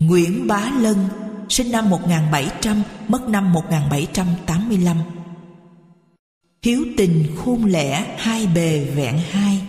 Nguyễn Bá Lân, sinh năm 1700, mất năm 1785. Hiếu tình khôn lẻ, hai bề vẹn hai.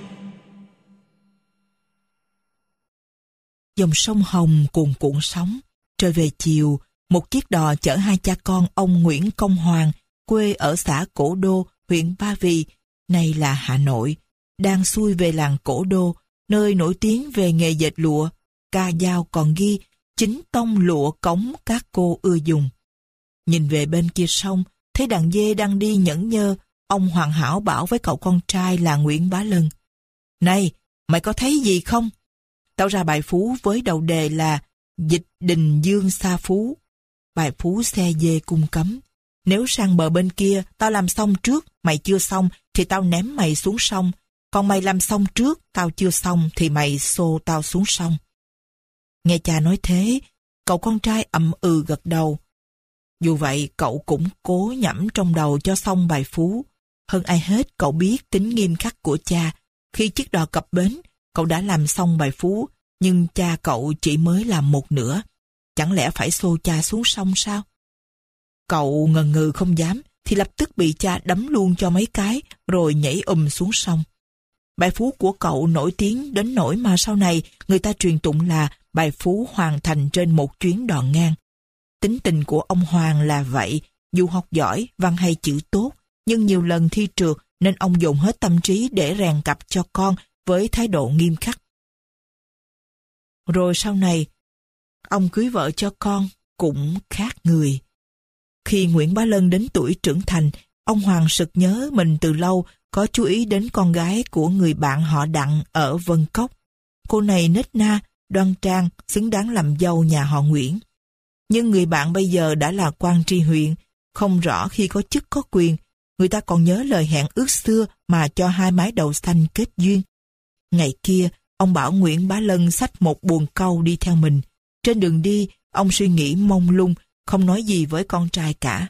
Dòng sông Hồng cuồn cuộn sóng. Trời về chiều, một chiếc đò chở hai cha con ông Nguyễn Công Hoàng, quê ở xã Cổ Đô, huyện Ba Vì, nay là Hà Nội, đang xuôi về làng Cổ Đô, nơi nổi tiếng về nghề dệt lụa. Ca dao còn ghi chính tông lụa cống các cô ưa dùng. Nhìn về bên kia sông, thấy đàn dê đang đi nhẫn nhơ. Ông hoàn hảo bảo với cậu con trai là Nguyễn Bá Lân: "Này, mày có thấy gì không? Tao ra bài phú với đầu đề là Dịch Đình Dương Sa Phú. Bài phú xe dê cung cấm. Nếu sang bờ bên kia tao làm xong trước, mày chưa xong thì tao ném mày xuống sông. Còn mày làm xong trước, tao chưa xong thì mày xô tao xuống sông." Nghe cha nói thế, cậu con trai ậm ừ gật đầu. Dù vậy, cậu cũng cố nhẩm trong đầu cho xong bài phú. Hơn ai hết, cậu biết tính nghiêm khắc của cha. Khi chiếc đò cập bến, cậu đã làm xong bài phú, nhưng cha cậu chỉ mới làm một nửa. Chẳng lẽ phải xô cha xuống sông sao? Cậu ngần ngừ không dám, thì lập tức bị cha đấm luôn cho mấy cái, rồi nhảy xuống sông. Bài phú của cậu nổi tiếng đến nỗi mà sau này người ta truyền tụng là bài phú hoàn thành trên một chuyến đò ngang. Tính tình của ông Hoàng là vậy, dù học giỏi, văn hay chữ tốt, nhưng nhiều lần thi trượt nên ông dồn hết tâm trí để rèn cặp cho con với thái độ nghiêm khắc. Rồi sau này, ông cưới vợ cho con cũng khác người. Khi Nguyễn Bá Lân đến tuổi trưởng thành, ông Hoàng sực nhớ mình từ lâu có chú ý đến con gái của người bạn họ Đặng ở Vân Cốc. Cô này nết na, đoan trang, xứng đáng làm dâu nhà họ Nguyễn. Nhưng người bạn bây giờ đã là quan tri huyện, không rõ khi có chức có quyền, người ta còn nhớ lời hẹn ước xưa mà cho hai mái đầu xanh kết duyên. Ngày kia, ông bảo Nguyễn Bá Lân xách một buồng cau đi theo mình. Trên đường đi, ông suy nghĩ mông lung, không nói gì với con trai cả.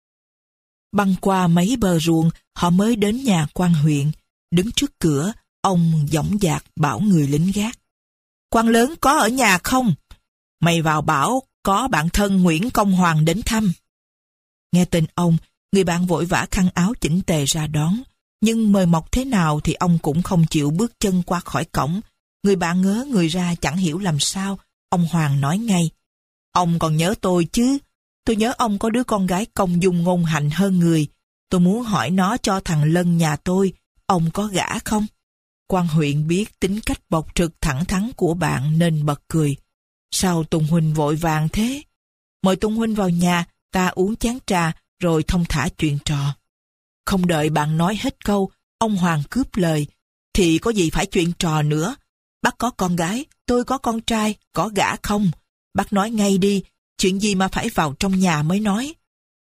Băng qua mấy bờ ruộng, họ mới đến nhà quan huyện. Đứng trước cửa, ông dõng dạc bảo người lính gác: "Quan lớn có ở nhà không? Mày vào bảo có bạn thân Nguyễn Công Hoàng đến thăm." Nghe tên ông, người bạn vội vã khăn áo chỉnh tề ra đón. Nhưng mời mọc thế nào thì ông cũng không chịu bước chân qua khỏi cổng. Người bạn ngớ người ra chẳng hiểu làm sao. Ông Hoàng nói ngay: "Ông còn nhớ tôi chứ? Tôi nhớ ông có đứa con gái công dung ngôn hạnh hơn người. Tôi muốn hỏi nó cho thằng Lân nhà tôi. Ông có gả không?" Quan huyện biết tính cách bộc trực thẳng thắn của bạn nên bật cười: "Sao Tùng huynh vội vàng thế? Mời Tùng huynh vào nhà, ta uống chén trà rồi thông thả chuyện trò." Không đợi bạn nói hết câu, ông Hoàng cướp lời: "Thì có gì phải chuyện trò nữa? Bác có con gái, tôi có con trai, có gả không? Bác nói ngay đi, chuyện gì mà phải vào trong nhà mới nói."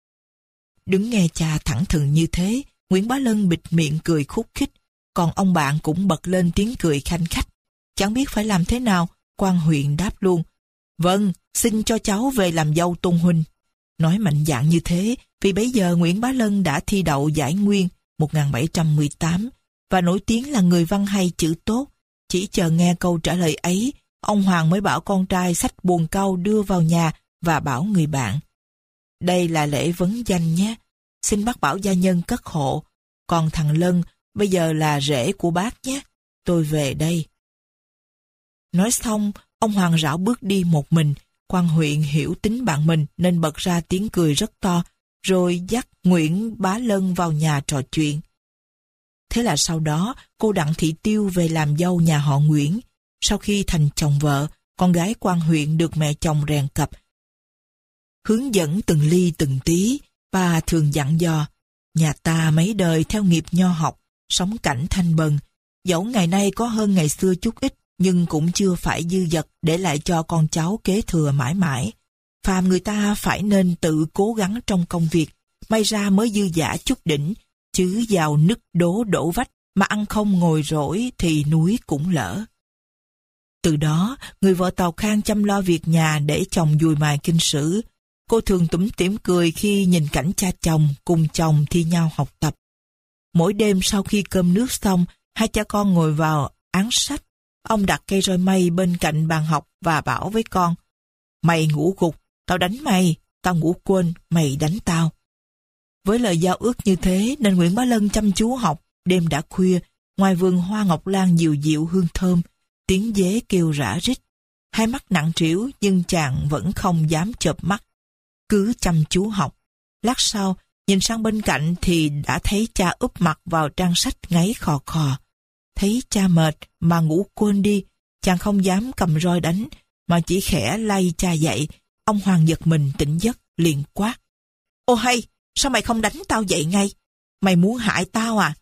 Đứng nghe cha thẳng thừng như thế, Nguyễn Bá Lân bịt miệng cười khúc khích, còn ông bạn cũng bật lên tiếng cười khanh khách. Chẳng biết phải làm thế nào, quan huyện đáp luôn: "Vâng, xin cho cháu về làm dâu Tôn huynh." Nói mạnh dạn như thế vì bấy giờ Nguyễn Bá Lân đã thi đậu giải nguyên 1718 và nổi tiếng là người văn hay chữ tốt. Chỉ chờ nghe câu trả lời ấy, ông Hoàng mới bảo con trai xách buồng cau đưa vào nhà và bảo người bạn: "Đây là lễ vấn danh nhé. Xin bác bảo gia nhân cất hộ. Còn thằng Lân bây giờ là rể của bác nhé. Tôi về đây." Nói xong, ông Hoàng rảo bước đi một mình. Quan huyện hiểu tính bạn mình nên bật ra tiếng cười rất to, rồi dắt Nguyễn Bá Lân vào nhà trò chuyện. Thế là sau đó, cô Đặng Thị Tiêu về làm dâu nhà họ Nguyễn. Sau khi thành chồng vợ, con gái quan huyện được mẹ chồng rèn cặp, hướng dẫn từng ly từng tí. Bà thường dặn dò: "Nhà ta mấy đời theo nghiệp nho học, sống cảnh thanh bần. Dẫu ngày nay có hơn ngày xưa chút ít, nhưng cũng chưa phải dư dật để lại cho con cháu kế thừa mãi mãi. Phàm người ta phải nên tự cố gắng trong công việc, may ra mới dư dả chút đỉnh, chứ vào nứt đố đổ vách mà ăn không ngồi rỗi thì núi cũng lỡ." Từ đó, người vợ Tàu Khang chăm lo việc nhà để chồng dùi mài kinh sử. Cô thường tủm tỉm cười khi nhìn cảnh cha chồng cùng chồng thi nhau học tập. Mỗi đêm sau khi cơm nước xong, hai cha con ngồi vào án sách. Ông đặt cây roi mây bên cạnh bàn học và bảo với con: Mày ngủ gục, tao đánh mày, tao ngủ quên, mày đánh tao. Với lời giao ước như thế nên Nguyễn Bá Lân chăm chú học. Đêm đã khuya, ngoài vườn hoa ngọc lan dịu dịu hương thơm, tiếng dế kêu rã rít. Hai mắt nặng trĩu nhưng chàng vẫn không dám chợp mắt, cứ chăm chú học. Lát sau, nhìn sang bên cạnh thì đã thấy cha úp mặt vào trang sách ngáy khò khò. Thấy cha mệt mà ngủ quên đi, chàng không dám cầm roi đánh, mà chỉ khẽ lay cha dậy. Ông Hoàng giật mình tỉnh giấc, liền quát: Ô hay, sao mày không đánh tao dậy ngay? Mày muốn hại tao à?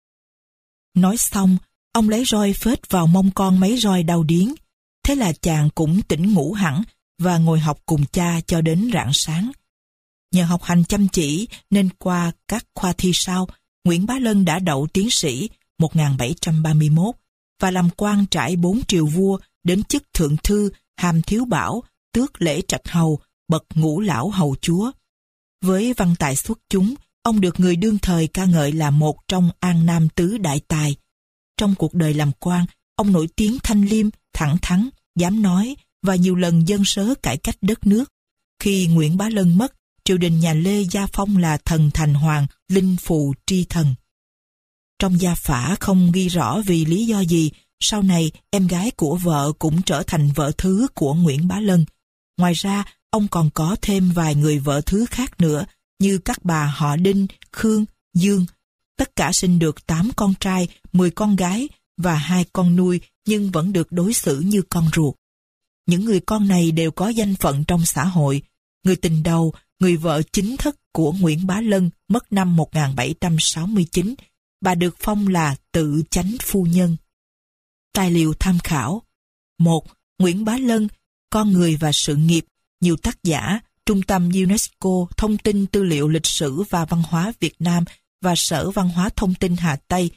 Nói xong, ông lấy roi phết vào mông con mấy roi đau điếng. Thế là chàng cũng tỉnh ngủ hẳn và ngồi học cùng cha cho đến rạng sáng. Nhờ học hành chăm chỉ nên qua các khoa thi sau, Nguyễn Bá Lân đã đậu tiến sĩ 1731 và làm quan trải 4 triều vua, đến chức thượng thư, hàm thiếu bảo, tước lễ trạch hầu, bậc ngũ lão hầu chúa. Với văn tài xuất chúng, ông được người đương thời ca ngợi là một trong An Nam tứ đại tài. Trong cuộc đời làm quan, ông nổi tiếng thanh liêm, thẳng thắn, dám nói và nhiều lần dâng sớ cải cách đất nước. Khi Nguyễn Bá Lân mất, triều đình nhà Lê gia phong là thần thành hoàng, linh phù tri thần. Trong gia phả không ghi rõ vì lý do gì, sau này em gái của vợ cũng trở thành vợ thứ của Nguyễn Bá Lân. Ngoài ra, ông còn có thêm vài người vợ thứ khác nữa, như các bà họ Đinh, Khương, Dương. Tất cả sinh được 8 con trai, 10 con gái và 2 con nuôi, nhưng vẫn được đối xử như con ruột. Những người con này đều có danh phận trong xã hội. Người tình đầu, người vợ chính thức của Nguyễn Bá Lân, mất năm 1769. Bà được phong là Tự Chánh Phu Nhân. Tài liệu tham khảo: 1. Nguyễn Bá Lân, Con người và sự nghiệp, nhiều tác giả, Trung tâm UNESCO Thông tin Tư liệu Lịch sử và Văn hóa Việt Nam và Sở Văn hóa Thông tin Hà Tây,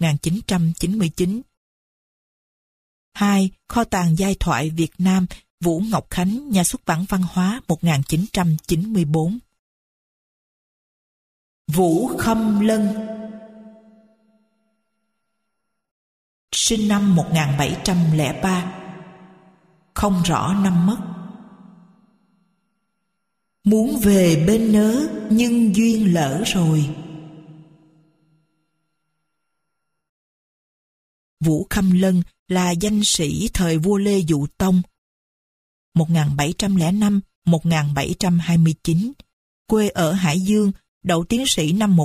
1999. 2. Kho tàng giai thoại Việt Nam, Vũ Ngọc Khánh, Nhà xuất bản Văn hóa, 1994. Vũ Khâm Lân, sinh năm 1703, không rõ năm mất. Muốn về bên nớ nhưng duyên lỡ rồi. Vũ Khâm Lân là danh sĩ thời vua Lê Dụ Tông 1705-1729, quê ở Hải Dương, đậu tiến sĩ năm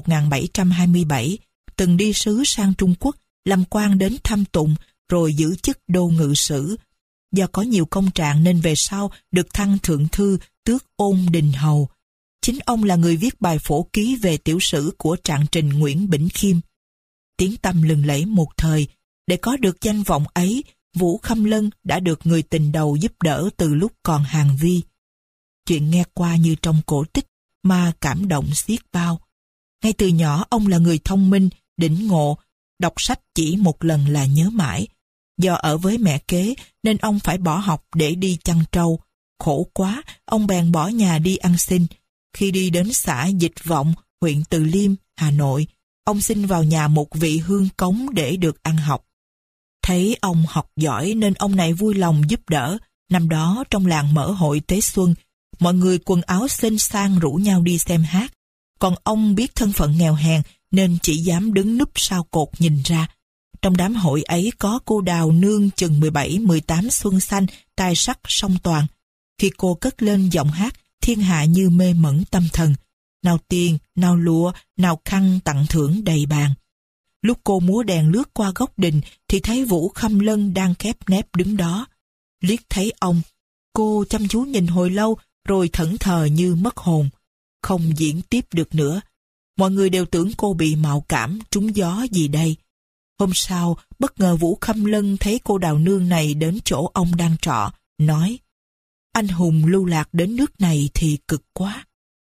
1727, từng đi sứ sang Trung Quốc, làm quan đến Tham Tùng, rồi giữ chức đô ngự sử. Do có nhiều công trạng nên về sau được thăng thượng thư, tước Ôn Đình Hầu. Chính ông là người viết bài phổ ký về tiểu sử của trạng trình Nguyễn Bỉnh Khiêm. Tiếng tăm lừng lẫy một thời, để có được danh vọng ấy, Vũ Khâm Lân đã được người tình đầu giúp đỡ từ lúc còn hàng vi. Chuyện nghe qua như trong cổ tích mà cảm động xiết bao. Ngay từ nhỏ ông là người thông minh, đỉnh ngộ, đọc sách chỉ một lần là nhớ mãi. Do ở với mẹ kế nên ông phải bỏ học để đi chăn trâu. Khổ quá, ông bèn bỏ nhà đi ăn xin. Khi đi đến xã Dịch Vọng, huyện Từ Liêm, Hà Nội, ông xin vào nhà một vị hương cống để được ăn học. Thấy ông học giỏi nên ông này vui lòng giúp đỡ. Năm đó trong làng mở hội Tế Xuân, mọi người quần áo xinh sang rủ nhau đi xem hát. Còn ông biết thân phận nghèo hèn nên chỉ dám đứng núp sau cột nhìn ra. Trong đám hội ấy có cô Đào Nương chừng 17-18 xuân xanh, tài sắc song toàn. Khi cô cất lên giọng hát, thiên hạ như mê mẩn tâm thần. Nào tiền, nào lụa, nào khăn tặng thưởng đầy bàn. Lúc cô múa đèn lướt qua góc đình thì thấy Vũ Khâm Lân đang khép nép đứng đó. Liếc thấy ông, cô chăm chú nhìn hồi lâu rồi thẫn thờ như mất hồn. Không diễn tiếp được nữa. Mọi người đều tưởng cô bị mạo cảm, trúng gió gì đây. Hôm sau, bất ngờ Vũ Khâm Lân thấy cô Đào Nương này đến chỗ ông đang trọ, nói: Anh hùng lưu lạc đến nước này thì cực quá.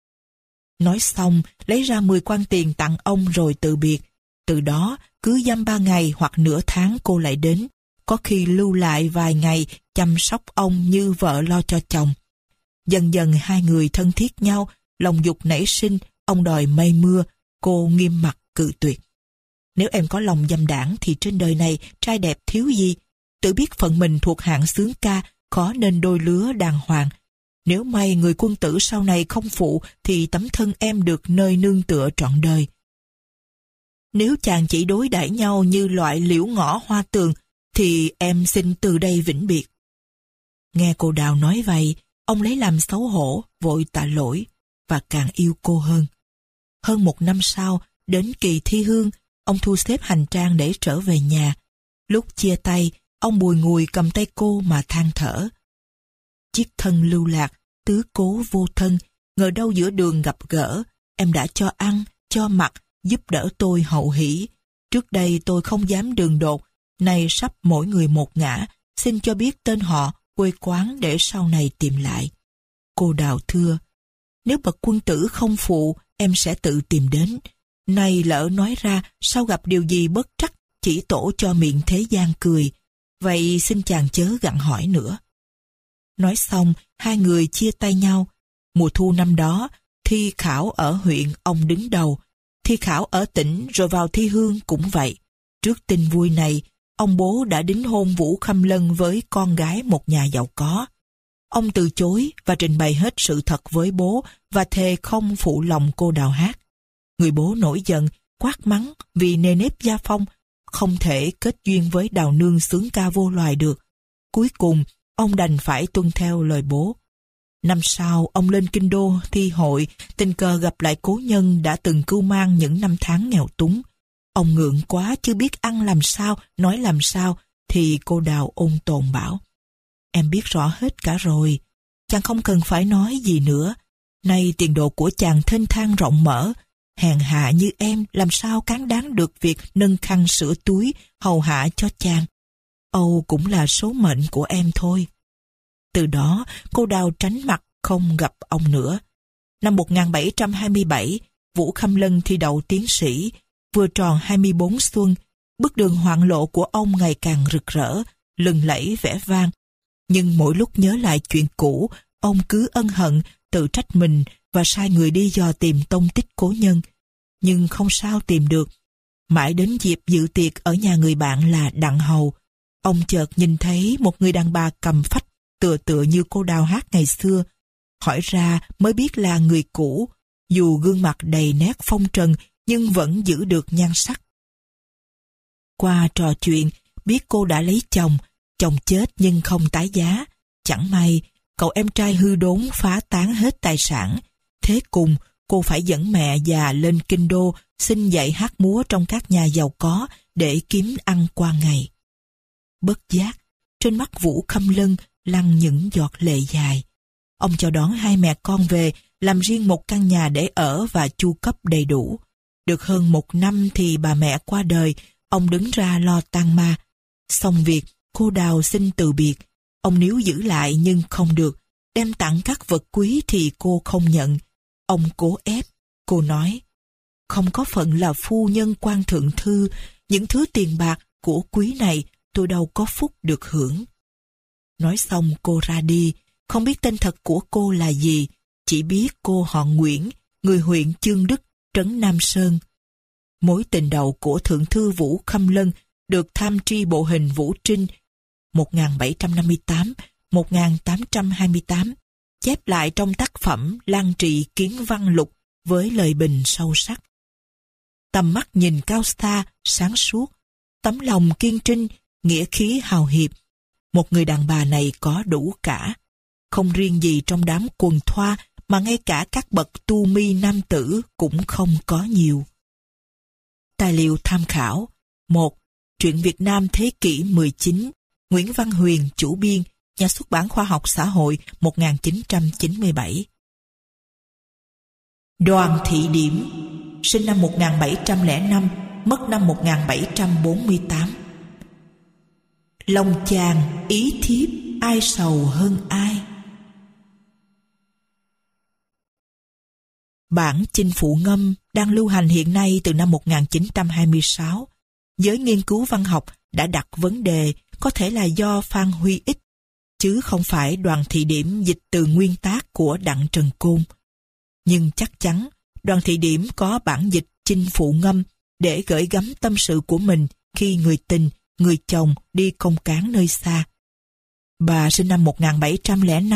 Nói xong, lấy ra 10 quan tiền tặng ông rồi từ biệt. Từ đó, cứ dăm 3 ngày hoặc nửa tháng cô lại đến, có khi lưu lại vài ngày chăm sóc ông như vợ lo cho chồng. Dần dần hai người thân thiết nhau, lòng dục nảy sinh, ông đòi mây mưa, cô nghiêm mặt cự tuyệt. Nếu em có lòng dâm đảng thì trên đời này trai đẹp thiếu gì, tự biết phận mình thuộc hạng xướng ca, khó nên đôi lứa đàng hoàng. Nếu may người quân tử sau này không phụ thì tấm thân em được nơi nương tựa trọn đời. Nếu chàng chỉ đối đãi nhau như loại liễu ngõ hoa tường thì em xin từ đây vĩnh biệt. Nghe cô Đào nói vậy, ông lấy làm xấu hổ, vội tạ lỗi và càng yêu cô hơn. Hơn 1 năm sau, đến kỳ thi hương, ông thu xếp hành trang để trở về nhà. Lúc chia tay, ông bùi ngùi cầm tay cô mà than thở. Chiếc thân lưu lạc, tứ cố vô thân, ngờ đâu giữa đường gặp gỡ, em đã cho ăn, cho mặc, giúp đỡ tôi hậu hỷ. Trước đây tôi không dám đường đột, nay sắp mỗi người một ngã, xin cho biết tên họ, quê quán để sau này tìm lại. Cô Đào thưa, nếu bậc quân tử không phụ, em sẽ tự tìm đến. Nay lỡ nói ra, sao gặp điều gì bất trắc, chỉ tổ cho miệng thế gian cười. Vậy xin chàng chớ gặng hỏi nữa. Nói xong, hai người chia tay nhau. Mùa thu năm đó, thi khảo ở huyện ông đứng đầu, thi khảo ở tỉnh rồi vào thi hương cũng vậy. Trước tin vui này, ông bố đã đính hôn Vũ Khâm Lân với con gái một nhà giàu có. Ông từ chối và trình bày hết sự thật với bố và thề không phụ lòng cô Đào hát. Người bố nổi giận, quát mắng vì nề nếp gia phong, không thể kết duyên với Đào nương xướng ca vô loài được. Cuối cùng, ông đành phải tuân theo lời bố. Năm sau, ông lên Kinh Đô thi hội, tình cờ gặp lại cố nhân đã từng cưu mang những năm tháng nghèo túng. Ông ngượng quá chưa biết ăn làm sao, nói làm sao, thì cô Đào ôn tồn bảo. Em biết rõ hết cả rồi, chàng không cần phải nói gì nữa. Nay tiền đồ của chàng thênh thang rộng mở, hèn hạ như em làm sao cán đáng được việc nâng khăn sửa túi, hầu hạ cho chàng. Âu cũng là số mệnh của em thôi. Từ đó, cô Đào tránh mặt không gặp ông nữa. Năm 1727, Vũ Khâm Lân thi đậu tiến sĩ, vừa tròn 24 xuân, bước đường hoạn lộ của ông ngày càng rực rỡ, lừng lẫy vẻ vang. Nhưng mỗi lúc nhớ lại chuyện cũ, ông cứ ân hận, tự trách mình và sai người đi dò tìm tông tích cố nhân. Nhưng không sao tìm được. Mãi đến dịp dự tiệc ở nhà người bạn là Đặng Hầu, ông chợt nhìn thấy một người đàn bà cầm phách tựa tựa như cô Đào hát ngày xưa. Hỏi ra mới biết là người cũ, dù gương mặt đầy nét phong trần nhưng vẫn giữ được nhan sắc. Qua trò chuyện, biết cô đã lấy chồng, chồng chết nhưng không tái giá. Chẳng may, cậu em trai hư đốn phá tán hết tài sản. Thế cùng, cô phải dẫn mẹ già lên Kinh Đô xin dạy hát múa trong các nhà giàu có để kiếm ăn qua ngày. Bất giác, trên mắt Vũ Khâm Lân lăn những giọt lệ dài. Ông cho đón hai mẹ con về, làm riêng một căn nhà để ở và chu cấp đầy đủ. Được hơn 1 năm thì bà mẹ qua đời, ông đứng ra lo tang ma. Xong việc, cô Đào xin từ biệt. Ông níu giữ lại nhưng không được. Đem tặng các vật quý thì cô không nhận. Ông cố ép. Cô nói, không có phận là phu nhân quan thượng thư, những thứ tiền bạc của quý này tôi đâu có phúc được hưởng. Nói xong cô ra đi, không biết tên thật của cô là gì, chỉ biết cô họ Nguyễn, người huyện Chương Đức, trấn Nam Sơn. Mối tình đầu của thượng thư Vũ Khâm Lân được tham tri bộ hình Vũ Trinh 1758-1828 chép lại trong tác phẩm Lan Trị Kiến Văn Lục với lời bình sâu sắc. Tầm mắt nhìn cao xa, sáng suốt, tấm lòng kiên trinh, nghĩa khí hào hiệp. Một người đàn bà này có đủ cả. Không riêng gì trong đám quần thoa mà ngay cả các bậc tu mi nam tử cũng không có nhiều. Tài liệu tham khảo: 1. Truyện Việt Nam thế kỷ 19, Nguyễn Văn Huyền chủ biên, Nhà xuất bản Khoa học Xã hội 1997. Đoàn Thị Điểm, sinh năm 1705, mất năm 1748. Lòng chàng ý thiếp ai sầu hơn ai. Bản Chinh Phụ Ngâm đang lưu hành hiện nay từ năm 1926. Giới nghiên cứu văn học đã đặt vấn đề có thể là do Phan Huy Ích, chứ không phải Đoàn Thị Điểm dịch từ nguyên tác của Đặng Trần Côn. Nhưng chắc chắn Đoàn Thị Điểm có bản dịch Chinh Phụ Ngâm để gửi gắm tâm sự của mình khi người tình, người chồng đi công cán nơi xa. Bà sinh năm 1705,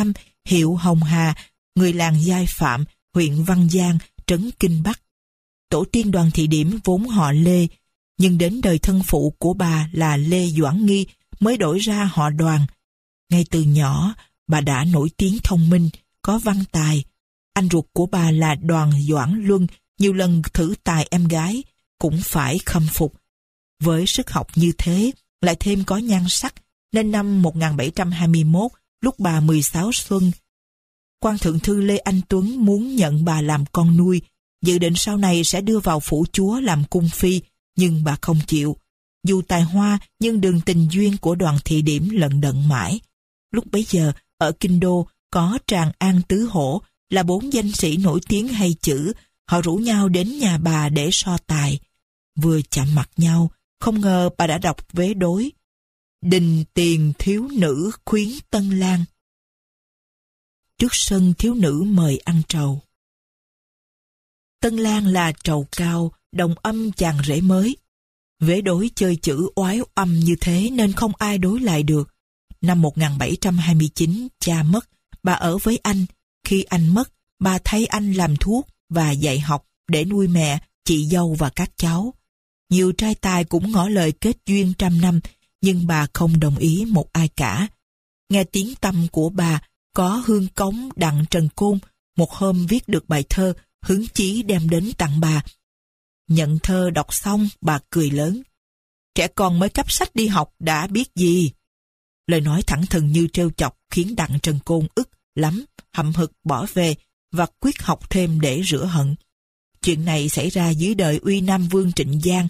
hiệu Hồng Hà, người làng Giai Phạm, huyện Văn Giang, trấn Kinh Bắc. Tổ tiên Đoàn Thị Điểm vốn họ Lê, nhưng đến đời thân phụ của bà là Lê Doãn Nghi mới đổi ra họ Đoàn. Ngay từ nhỏ, bà đã nổi tiếng thông minh, có văn tài. Anh ruột của bà là Đoàn Doãn Luân, nhiều lần thử tài em gái, cũng phải khâm phục. Với sức học như thế, lại thêm có nhan sắc, nên năm 1721, lúc bà 16 xuân, quan thượng thư Lê Anh Tuấn muốn nhận bà làm con nuôi, dự định sau này sẽ đưa vào phủ chúa làm cung phi, nhưng bà không chịu. Dù tài hoa, nhưng đường tình duyên của Đoàn Thị Điểm lận đận mãi. Lúc bấy giờ, ở Kinh Đô, có Tràng An Tứ Hổ, là 4 danh sĩ nổi tiếng hay chữ, họ rủ nhau đến nhà bà để so tài. Vừa chạm mặt nhau, không ngờ bà đã đọc vế đối: Đình tiền thiếu nữ khuyến Tân Lang. Trước sân thiếu nữ mời ăn trầu. Tân Lang là trầu cao, đồng âm chàng rể mới. Vế đối chơi chữ oái âm như thế nên không ai đối lại được. Năm 1729, cha mất, bà ở với anh. Khi anh mất, bà thấy anh làm thuốc và dạy học để nuôi mẹ, chị dâu và các cháu. Nhiều trai tài cũng ngỏ lời kết duyên trăm năm, nhưng bà không đồng ý một ai cả. Nghe tiếng tăm của bà, có hương cống Đặng Trần Côn, một hôm viết được bài thơ, hứng chí đem đến tặng bà. Nhận thơ đọc xong, bà cười lớn: Trẻ con mới cắp sách đi học đã biết gì. Lời nói thẳng thừng như trêu chọc khiến Đặng Trần Côn ức lắm, hậm hực bỏ về và quyết học thêm để rửa hận. Chuyện này xảy ra dưới đời Uy Nam Vương Trịnh Giang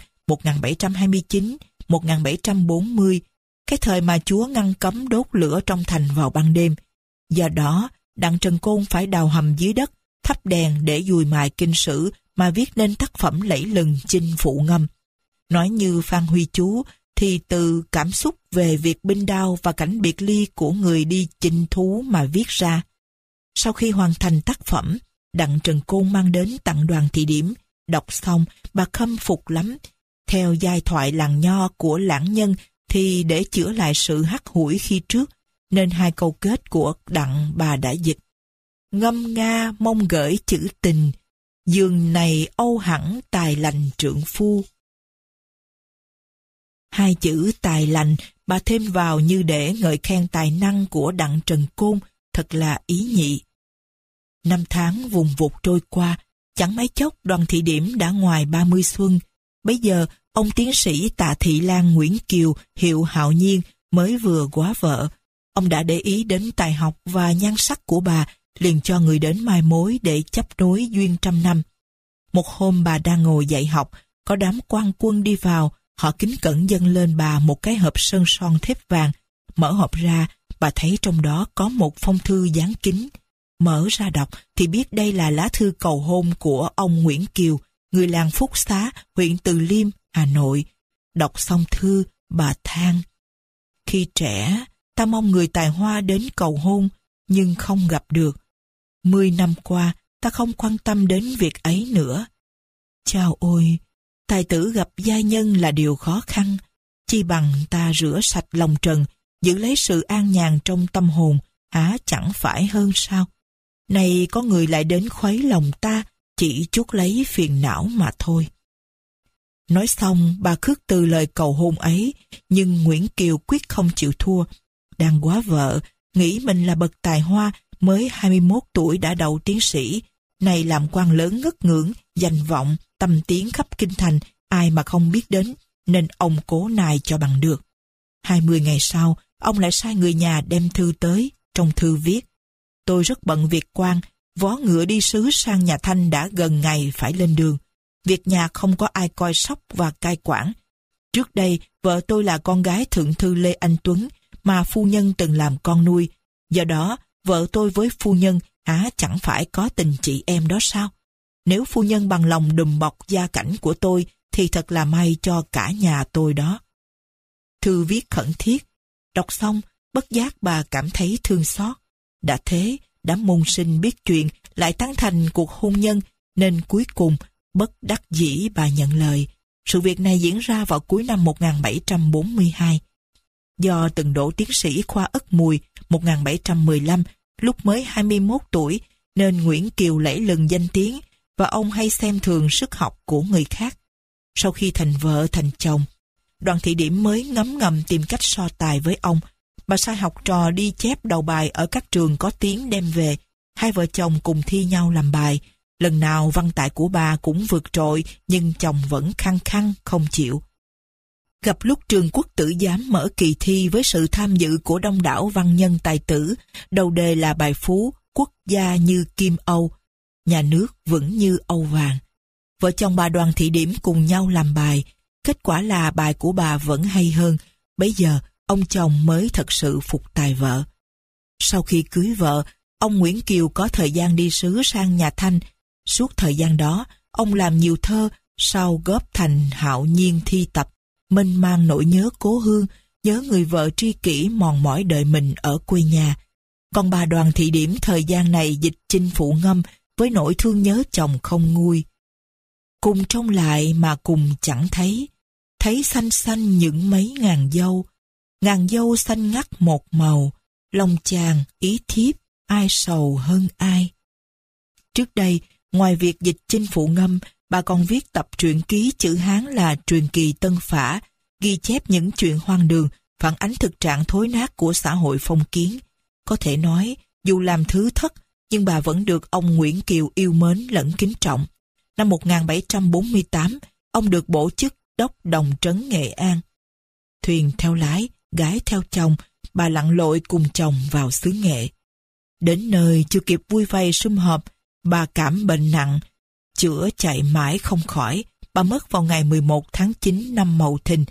1729-1740, cái thời mà chúa ngăn cấm đốt lửa trong thành vào ban đêm. Do đó, Đặng Trần Côn phải đào hầm dưới đất, thắp đèn để dùi mài kinh sử mà viết nên tác phẩm lẫy lừng Chinh Phụ Ngâm. Nói như Phan Huy Chú, thì từ cảm xúc về việc binh đao và cảnh biệt ly của người đi chinh thú mà viết ra. Sau khi hoàn thành tác phẩm, Đặng Trần Côn mang đến tặng Đoàn Thị Điểm. Đọc xong, bà khâm phục lắm. Theo giai thoại làng Nho của Lãng Nhân thì để chữa lại sự hắt hủi khi trước, nên 2 câu kết của Đặng bà đã dịch: Ngâm nga mong gửi chữ tình, giường này âu hẳn tài lành trượng phu. 2 chữ tài lành bà thêm vào như để ngợi khen tài năng của Đặng Trần Côn, thật là ý nhị. 5 tháng vùng vụt trôi qua, chẳng mấy chốc Đoàn Thị Điểm đã ngoài 30 xuân. Bấy giờ, ông tiến sĩ Tạ Thị Lan Nguyễn Kiều, hiệu Hạo Nhiên, mới vừa góa vợ. Ông đã để ý đến tài học và nhan sắc của bà, liền cho người đến mai mối để chấp nối duyên trăm năm. Một hôm bà đang ngồi dạy học, có đám quan quân đi vào, họ kính cẩn dâng lên bà một cái hộp sơn son thép vàng. Mở hộp ra, bà thấy trong đó có một phong thư dán kính. Mở ra đọc thì biết đây là lá thư cầu hôn của ông Nguyễn Kiều, người làng Phúc Xá, huyện Từ Liêm, Hà Nội. Đọc xong thư, bà than: Khi trẻ, ta mong người tài hoa đến cầu hôn, nhưng không gặp được. 10 năm qua, ta không quan tâm đến việc ấy nữa. Chao ôi, tài tử gặp giai nhân là điều khó khăn. Chi bằng ta rửa sạch lòng trần, giữ lấy sự an nhàn trong tâm hồn, hả chẳng phải hơn sao? Này có người lại đến khuấy lòng ta, chỉ chuốc lấy phiền não mà thôi. Nói xong, bà khước từ lời cầu hôn ấy, nhưng Nguyễn Kiều quyết không chịu thua. Đang góa vợ, nghĩ mình là bậc tài hoa, mới 21 tuổi đã đậu tiến sĩ, này làm quan lớn ngất ngưỡng, danh vọng, tầm tiếng khắp kinh thành, ai mà không biết đến, nên ông cố nài cho bằng được. 20 ngày sau, ông lại sai người nhà đem thư tới. Trong thư viết: Tôi rất bận việc quan, vó ngựa đi sứ sang nhà Thanh đã gần ngày phải lên đường. Việc nhà không có ai coi sóc và cai quản. Trước đây, vợ tôi là con gái thượng thư Lê Anh Tuấn, mà phu nhân từng làm con nuôi. Do đó, vợ tôi với phu nhân chẳng phải có tình chị em đó sao? Nếu phu nhân bằng lòng đùm bọc gia cảnh của tôi, thì thật là may cho cả nhà tôi đó. Thư viết khẩn thiết. Đọc xong, bất giác bà cảm thấy thương xót. Đã thế, đám môn sinh biết chuyện lại tán thành cuộc hôn nhân, nên cuối cùng bất đắc dĩ bà nhận lời. Sự việc này diễn ra vào cuối năm 1742. Do từng đỗ tiến sĩ khoa Ất Mùi 1715, lúc mới 21 tuổi nên Nguyễn Kiều lẫy lừng danh tiếng và ông hay xem thường sức học của người khác. Sau khi thành vợ thành chồng, Đoàn Thị Điểm mới ngấm ngầm tìm cách so tài với ông. Bà sai học trò đi chép đầu bài ở các trường có tiếng đem về. Hai vợ chồng cùng thi nhau làm bài. Lần nào văn tài của bà cũng vượt trội, nhưng chồng vẫn khăng khăng không chịu. Gặp lúc trường Quốc Tử Giám mở kỳ thi với sự tham dự của đông đảo văn nhân tài tử, đầu đề là bài phú quốc gia như kim Âu, nhà nước vững như Âu vàng. Vợ chồng bà Đoàn Thị Điểm cùng nhau làm bài. Kết quả là bài của bà vẫn hay hơn. Bấy giờ, ông chồng mới thật sự phục tài vợ. Sau khi cưới vợ, ông Nguyễn Kiều có thời gian đi sứ sang nhà Thanh. Suốt thời gian đó, ông làm nhiều thơ, sau góp thành hạo nhiên thi tập, mênh mang nỗi nhớ cố hương, nhớ người vợ tri kỷ mòn mỏi đợi mình ở quê nhà. Còn bà Đoàn Thị Điểm thời gian này dịch chinh phụ ngâm với nỗi thương nhớ chồng không nguôi. Cùng trông lại mà cùng chẳng thấy, thấy xanh xanh những mấy ngàn dâu xanh ngắt một màu, lòng chàng ý thiếp ai sầu hơn ai. Trước đây, ngoài việc dịch chinh phụ ngâm, bà còn viết tập truyện ký chữ Hán là Truyền kỳ Tân Phả, ghi chép những chuyện hoang đường, phản ánh thực trạng thối nát của xã hội phong kiến. Có thể nói, dù làm thứ thất, nhưng bà vẫn được ông Nguyễn Kiều yêu mến lẫn kính trọng. Năm 1748, ông được bổ chức đốc đồng trấn Nghệ An. Thuyền theo lái, gái theo chồng, bà lặn lội cùng chồng vào xứ Nghệ. Đến nơi chưa kịp vui vầy sum họp, bà cảm bệnh nặng, chữa chạy mãi không khỏi. Bà mất vào ngày 11 tháng 9 năm Mậu Thìn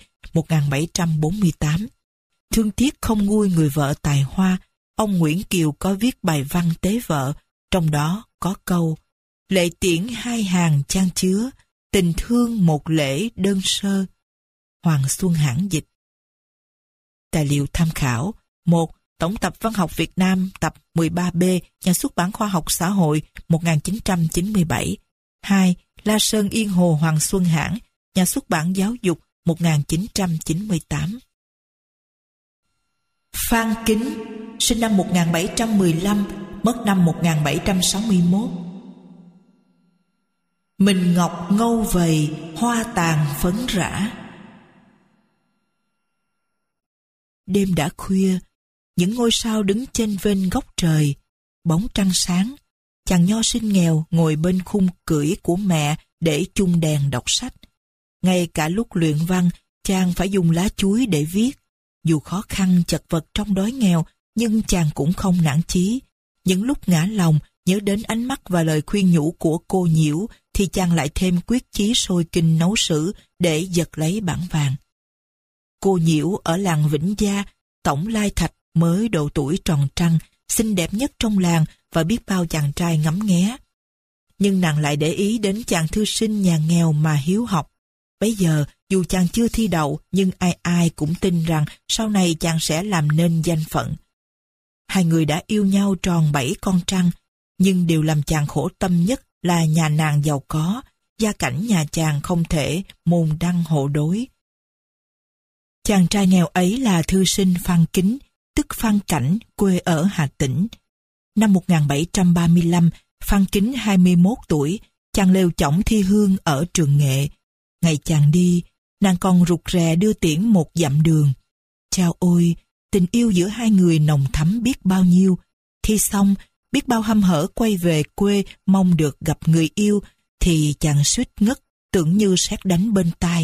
1748. Thương tiếc không nguôi người vợ tài hoa, ông Nguyễn Kiều có viết bài văn tế vợ, trong đó có câu lệ tiễn hai hàng chan chứa, tình thương một lễ đơn sơ. Hoàng Xuân Hãn dịch. Tài liệu tham khảo: 1. Tổng tập Văn học Việt Nam tập 13B, Nhà xuất bản Khoa học Xã hội 1997. 2. La Sơn Yên Hồ Hoàng Xuân Hãn, Nhà xuất bản Giáo dục 1998. Phan Kính, sinh năm 1715, mất năm 1761. Mình ngọc ngâu vầy, hoa tàn phấn rã. Đêm đã khuya, những ngôi sao đứng chênh vênh góc trời, bóng trăng sáng. Chàng nho sinh nghèo ngồi bên khung cưỡi của mẹ để chung đèn đọc sách. Ngay cả lúc luyện văn, chàng phải dùng lá chuối để viết. Dù khó khăn chật vật trong đói nghèo, nhưng chàng cũng không nản chí. Những lúc ngã lòng, nhớ đến ánh mắt và lời khuyên nhủ của cô Nhiễu, thì chàng lại thêm quyết chí sôi kinh nấu sử để giật lấy bảng vàng. Cô Nhiễu ở làng Vĩnh Gia, Tổng Lai Thạch, mới độ tuổi tròn trăng, xinh đẹp nhất trong làng và biết bao chàng trai ngắm nghé. Nhưng nàng lại để ý đến chàng thư sinh nhà nghèo mà hiếu học. Bấy giờ, dù chàng chưa thi đậu, nhưng ai ai cũng tin rằng sau này chàng sẽ làm nên danh phận. Hai người đã yêu nhau tròn 7 con trăng, nhưng điều làm chàng khổ tâm nhất là nhà nàng giàu có, gia cảnh nhà chàng không thể môn đăng hộ đối. Chàng trai nghèo ấy là thư sinh Phan Kính, tức Phan Cảnh, quê ở Hà Tĩnh. Năm 1735, Phan Kính 21 tuổi, chàng lều chõng thi hương ở Trường Nghệ. Ngày chàng đi, nàng còn rụt rè đưa tiễn một dặm đường. Chao ôi, tình yêu giữa hai người nồng thắm biết bao nhiêu. Thi xong, biết bao hăm hở quay về quê mong được gặp người yêu, thì chàng suýt ngất, tưởng như sét đánh bên tai.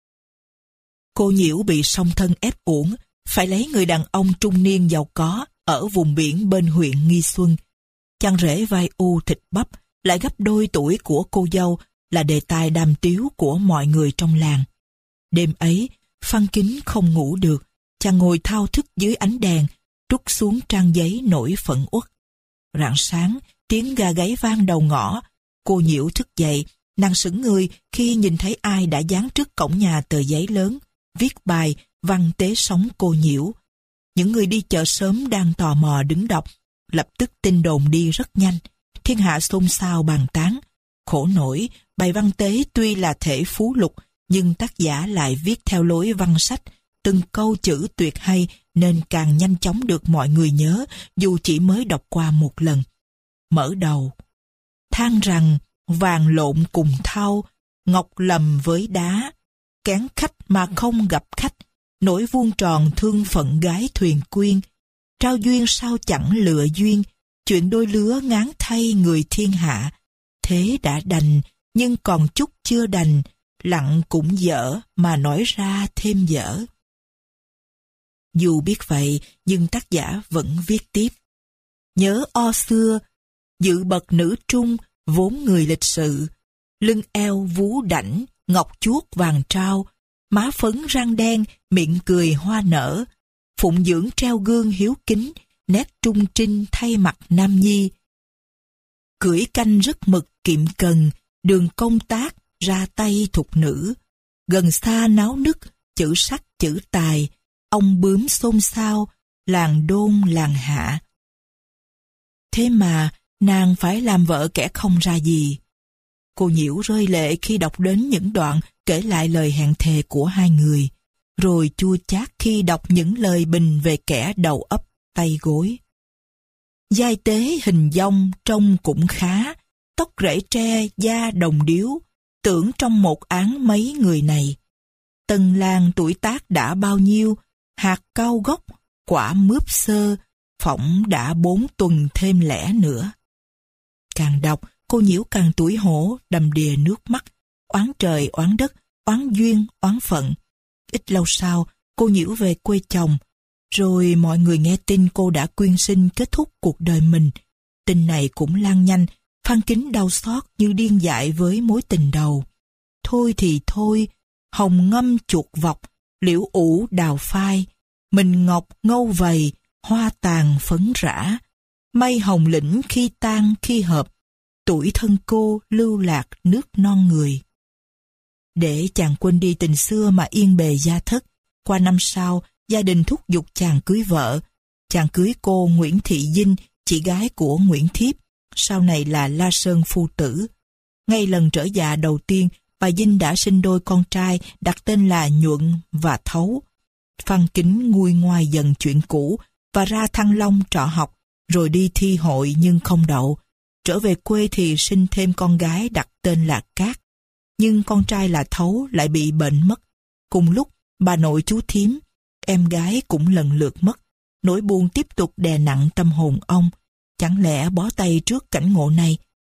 Cô Nhiễu bị song thân ép uổng, phải lấy người đàn ông trung niên giàu có ở vùng biển bên huyện Nghi Xuân. Chàng rể vai u thịt bắp, lại gấp đôi tuổi của cô dâu, là đề tài đàm tiếu của mọi người trong làng. Đêm ấy, Phan Kính không ngủ được, chàng ngồi thao thức dưới ánh đèn, trút xuống trang giấy nỗi phẫn uất. Rạng sáng, tiếng gà gáy vang đầu ngõ. Cô Nhiễu thức dậy, nàng sững người khi nhìn thấy ai đã dán trước cổng nhà tờ giấy lớn, viết bài văn tế sống cô Nhiễu. Những người đi chợ sớm đang tò mò đứng đọc, lập tức tin đồn đi rất nhanh. Thiên hạ xôn xao bàn tán. Khổ nổi, bài văn tế tuy là thể phú lục, nhưng tác giả lại viết theo lối văn sách, từng câu chữ tuyệt hay nên càng nhanh chóng được mọi người nhớ dù chỉ mới đọc qua một lần. Mở đầu: than rằng vàng lộn cùng thau, ngọc lầm với đá, kén khách mà không gặp khách, nỗi vuông tròn thương phận gái thuyền quyên, trao duyên sao chẳng lựa duyên, chuyện đôi lứa ngán thay người thiên hạ, thế đã đành nhưng còn chút chưa đành, lặng cũng dở mà nói ra thêm dở. Dù biết vậy nhưng tác giả vẫn viết tiếp: nhớ o xưa dự bậc nữ trung, vốn người lịch sự, lưng eo vú đảnh, ngọc chuốt vàng trao, má phấn răng đen, miệng cười hoa nở, phụng dưỡng treo gương hiếu kính, nét trung trinh thay mặt nam nhi. Cưỡi canh rất mực kiệm cần, đường công tác ra tay thục nữ, gần xa náo nức, chữ sắc chữ tài, ông bướm xôn xao, làng đôn làng hạ. Thế mà nàng phải làm vợ kẻ không ra gì. Cô Nhiễu rơi lệ khi đọc đến những đoạn kể lại lời hẹn thề của hai người, rồi chua chát khi đọc những lời bình về kẻ đầu ấp tay gối. Giai tế hình dong trông cũng khá, tóc rễ tre da đồng điếu, tưởng trong một áng mấy người này. Tân lang tuổi tác đã bao nhiêu, hạt cau gốc, quả mướp xơ, phỏng đã 4 tuần thêm lẻ nữa. Càng đọc, cô Nhiễu càng tủi hổ, đầm đìa nước mắt, oán trời oán đất, oán duyên oán phận. Ít lâu sau, cô Nhiễu về quê chồng, rồi mọi người nghe tin cô đã quyên sinh kết thúc cuộc đời mình. Tin này cũng lan nhanh, Phan Kính đau xót như điên dại với mối tình đầu. Thôi thì thôi, hồng ngâm chuột vọc, liễu ủ đào phai, mình ngọc ngâu vầy, hoa tàn phấn rã, mây hồng lĩnh khi tan khi hợp, tuổi thân cô lưu lạc nước non người. Để chàng quên đi tình xưa mà yên bề gia thất, qua năm sau, gia đình thúc giục chàng cưới vợ. Chàng cưới cô Nguyễn Thị Dinh, chị gái của Nguyễn Thiếp, sau này là La Sơn phu tử. Ngay lần trở dạ đầu tiên, bà Dinh đã sinh đôi con trai đặt tên là Nhuận và Thấu. Phan Kính nguôi ngoai dần chuyện cũ và ra Thăng Long trọ học, rồi đi thi hội nhưng không đậu. Trở về quê thì sinh thêm con gái đặt tên là Cát. Nhưng con trai là Thấu lại bị bệnh mất. Cùng lúc, bà nội chú Thiếm, em gái cũng lần lượt mất. Nỗi buồn tiếp tục đè nặng tâm hồn ông. Chẳng lẽ bó tay trước cảnh ngộ này?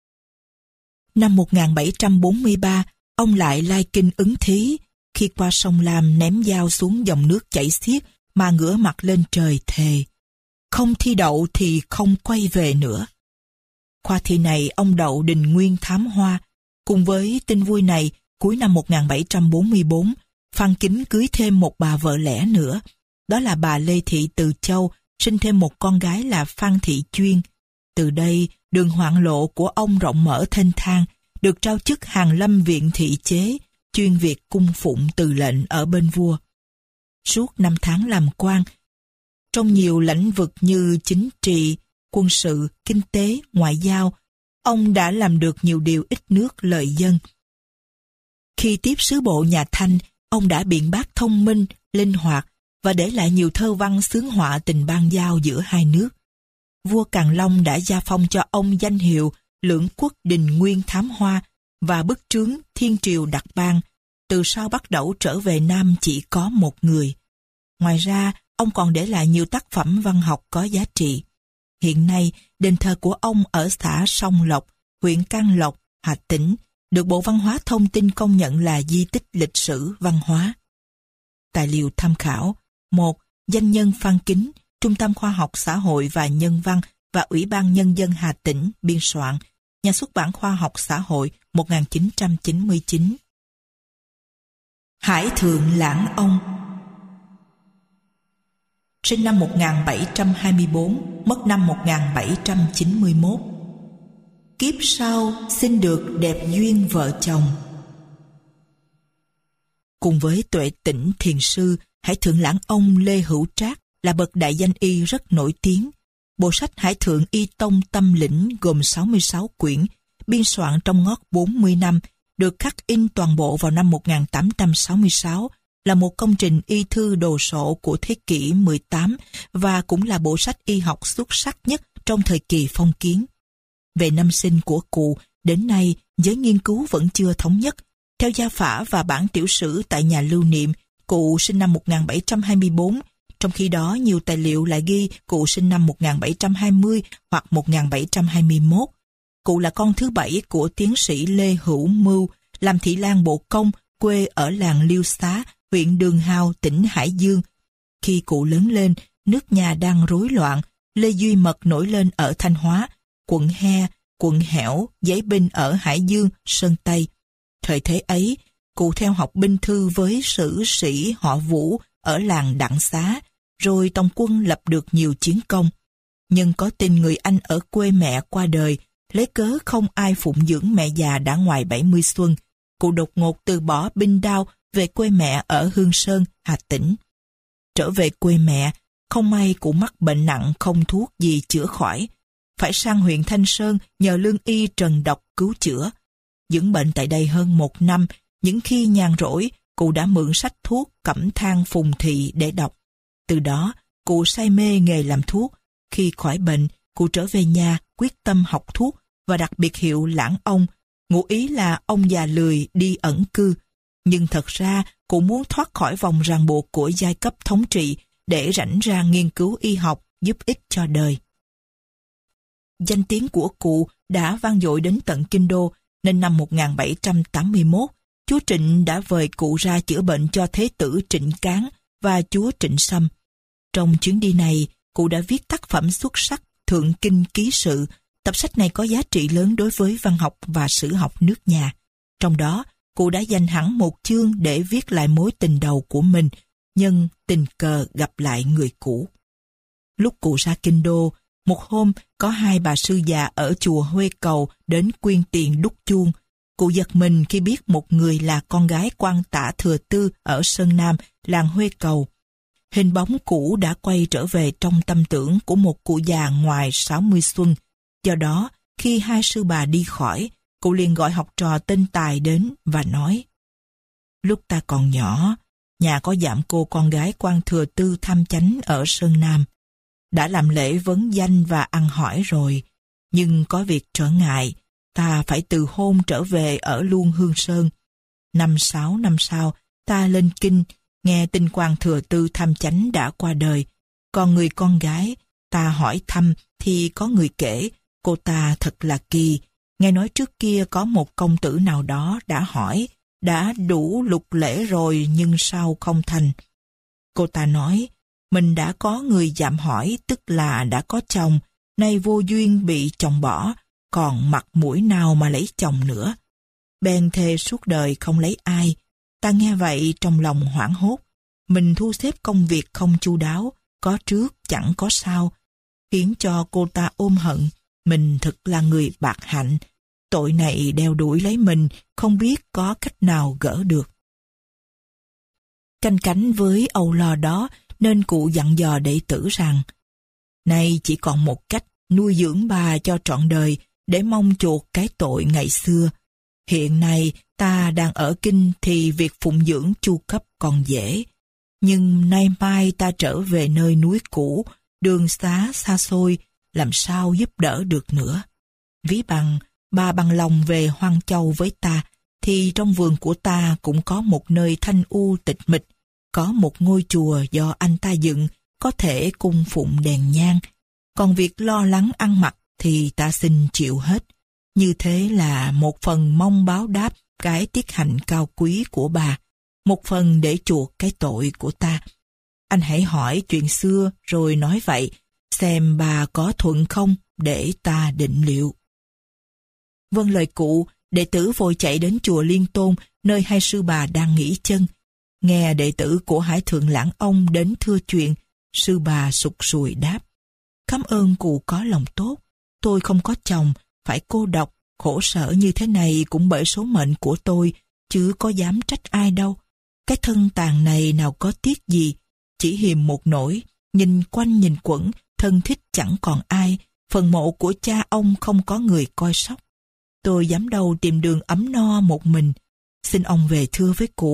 Năm 1743, ông lại lai kinh ứng thí. Khi qua sông Lam ném dao xuống dòng nước chảy xiết mà ngửa mặt lên trời thề: không thi đậu thì không quay về nữa. Khoa thi này ông đậu Đình Nguyên Thám Hoa. Cùng với tin vui này, cuối năm 1744, Phan Kính cưới thêm một bà vợ lẽ nữa. Đó là bà Lê Thị Từ Châu, sinh thêm một con gái là Phan Thị Chuyên. Từ đây, đường hoạn lộ của ông rộng mở thênh thang, được trao chức Hàn Lâm Viện Thị Chế, chuyên việc cung phụng từ lệnh ở bên vua. Suốt 5 tháng làm quan, trong nhiều lĩnh vực như chính trị, quân sự, kinh tế, ngoại giao, ông đã làm được nhiều điều ích nước lợi dân. Khi tiếp sứ bộ nhà Thanh, ông đã biện bác thông minh, linh hoạt và để lại nhiều thơ văn xướng họa tình bang giao giữa hai nước. Vua Càn Long đã gia phong cho ông danh hiệu Lưỡng Quốc Đình Nguyên Thám Hoa và bức trướng Thiên Triều Đặc Bang. Từ sau bắt đầu trở về Nam chỉ có một người. Ngoài ra, ông còn để lại nhiều tác phẩm văn học có giá trị. Hiện nay, đền thờ của ông ở xã Sông Lộc, huyện Can Lộc, Hà Tĩnh, được Bộ Văn hóa Thông tin công nhận là di tích lịch sử văn hóa. Tài liệu tham khảo: 1. Danh nhân Phan Kính, Trung tâm Khoa học Xã hội và Nhân văn và Ủy ban Nhân dân Hà Tĩnh biên soạn, Nhà xuất bản Khoa học Xã hội 1999. Hải Thượng Lãng Ông. Sinh năm 1724, mất năm 1791. Kiếp sau xin được đẹp duyên vợ chồng. Cùng với Tuệ Tĩnh thiền sư, Hải Thượng Lãng Ông Lê Hữu Trác là bậc đại danh y rất nổi tiếng. Bộ sách Hải Thượng Y Tông Tâm Lĩnh gồm 66 quyển, biên soạn trong ngót 40 năm, được khắc in toàn bộ vào năm 1866 là một công trình y thư đồ sộ của thế kỷ 18 và cũng là bộ sách y học xuất sắc nhất trong thời kỳ phong kiến. Về năm sinh của cụ, đến nay giới nghiên cứu vẫn chưa thống nhất. Theo gia phả và bản tiểu sử tại nhà lưu niệm, cụ sinh năm 1724, trong khi đó nhiều tài liệu lại ghi cụ sinh năm 1720 hoặc 1721. Cụ là con thứ 7 của tiến sĩ Lê Hữu Mưu, làm thị lang bộ công, quê ở làng Liêu Xá, huyện Đường Hào, tỉnh Hải Dương. Khi cụ lớn lên, nước nhà đang rối loạn, Lê Duy Mật nổi lên ở Thanh Hóa, quận He, quận Hẻo, Giấy Binh ở Hải Dương, Sơn Tây. Thời thế ấy, cụ theo học binh thư với sử sĩ họ Vũ ở làng Đặng Xá, rồi tòng quân lập được nhiều chiến công. Nhưng có tin người anh ở quê mẹ qua đời, lấy cớ không ai phụng dưỡng mẹ già đã ngoài 70 xuân, cụ đột ngột từ bỏ binh đao về quê mẹ ở Hương Sơn, Hà Tĩnh. Trở về quê mẹ, không may cụ mắc bệnh nặng không thuốc gì chữa khỏi, phải sang huyện Thanh Sơn nhờ lương y Trần Độc cứu chữa. Dưỡng bệnh tại đây hơn 1 năm, những khi nhàn rỗi, cụ đã mượn sách thuốc Cẩm Thang Phùng Thị để đọc. Từ đó, cụ say mê nghề làm thuốc. Khi khỏi bệnh, cụ trở về nhà quyết tâm học thuốc và đặt biệt hiệu Lãng Ông, ngụ ý là ông già lười đi ẩn cư. Nhưng thật ra, cụ muốn thoát khỏi vòng ràng buộc của giai cấp thống trị để rảnh ra nghiên cứu y học giúp ích cho đời. Danh tiếng của cụ đã vang dội đến tận Kinh Đô, nên năm 1781, chúa Trịnh đã vời cụ ra chữa bệnh cho thế tử Trịnh Cán và chúa Trịnh Sâm. Trong chuyến đi này, cụ đã viết tác phẩm xuất sắc Thượng Kinh Ký Sự. Tập sách này có giá trị lớn đối với văn học và sử học nước nhà. Trong đó, cụ đã dành hẳn một chương để viết lại mối tình đầu của mình, nhân tình cờ gặp lại người cũ. Lúc cụ ra Kinh Đô, một hôm có 2 bà sư già ở chùa Huê Cầu đến quyên tiền đúc chuông. Cụ giật mình khi biết một người là con gái quan tả Thừa Tư ở Sơn Nam, làng Huê Cầu. Hình bóng cũ đã quay trở về trong tâm tưởng của một cụ già ngoài 60 xuân. Do đó, khi 2 sư bà đi khỏi, cụ liền gọi học trò tên Tài đến và nói: Lúc ta còn nhỏ, nhà có dạm cô con gái quan Thừa Tư Tham Chánh ở Sơn Nam. Đã làm lễ vấn danh và ăn hỏi rồi, nhưng có việc trở ngại, ta phải từ hôn trở về ở luôn Hương Sơn. 5-6 năm sau, ta lên Kinh, nghe tin quan Thừa Tư Tham Chánh đã qua đời. Còn người con gái, ta hỏi thăm thì có người kể, cô ta thật là kỳ. Nghe nói trước kia có một công tử nào đó đã hỏi, đã đủ lục lễ rồi nhưng sao không thành. Cô ta nói, mình đã có người dạm hỏi, tức là đã có chồng, nay vô duyên bị chồng bỏ, còn mặt mũi nào mà lấy chồng nữa. Bèn thề suốt đời không lấy ai. Ta nghe vậy trong lòng hoảng hốt. Mình thu xếp công việc không chu đáo, có trước chẳng có sau, khiến cho cô ta ôm hận. Mình thật là người bạc hạnh. Tội này đeo đuổi lấy mình, không biết có cách nào gỡ được. Canh cánh với âu lo đó, nên cụ dặn dò đệ tử rằng: Nay chỉ còn một cách, nuôi dưỡng bà cho trọn đời, để mong chuộc cái tội ngày xưa. Hiện nay ta đang ở Kinh thì việc phụng dưỡng chu cấp còn dễ. Nhưng nay mai ta trở về nơi núi cũ, đường xá xa xôi, làm sao giúp đỡ được nữa. Ví bằng, bà bằng lòng về Hoang Châu với ta, thì trong vườn của ta cũng có một nơi thanh u tịch mịch, có một ngôi chùa do anh ta dựng, có thể cung phụng đèn nhang. Còn việc lo lắng ăn mặc thì ta xin chịu hết. Như thế là một phần mong báo đáp cái tiết hạnh cao quý của bà, một phần để chuộc cái tội của ta. Anh hãy hỏi chuyện xưa rồi nói vậy, xem bà có thuận không để ta định liệu. Vâng lời cụ, đệ tử vội chạy đến chùa Liên Tôn, nơi 2 sư bà đang nghỉ chân. Nghe đệ tử của Hải Thượng Lãng Ông đến thưa chuyện, sư bà sụt sùi đáp: Cảm ơn cụ có lòng tốt. Tôi không có chồng, phải cô độc, khổ sở như thế này cũng bởi số mệnh của tôi, chứ có dám trách ai đâu. Cái thân tàn này nào có tiếc gì, chỉ hiềm một nỗi, nhìn quanh nhìn quẩn, thân thích chẳng còn ai, phần mộ của cha ông không có người coi sóc. Tôi dám đâu tìm đường ấm no một mình. Xin ông về thưa với cụ,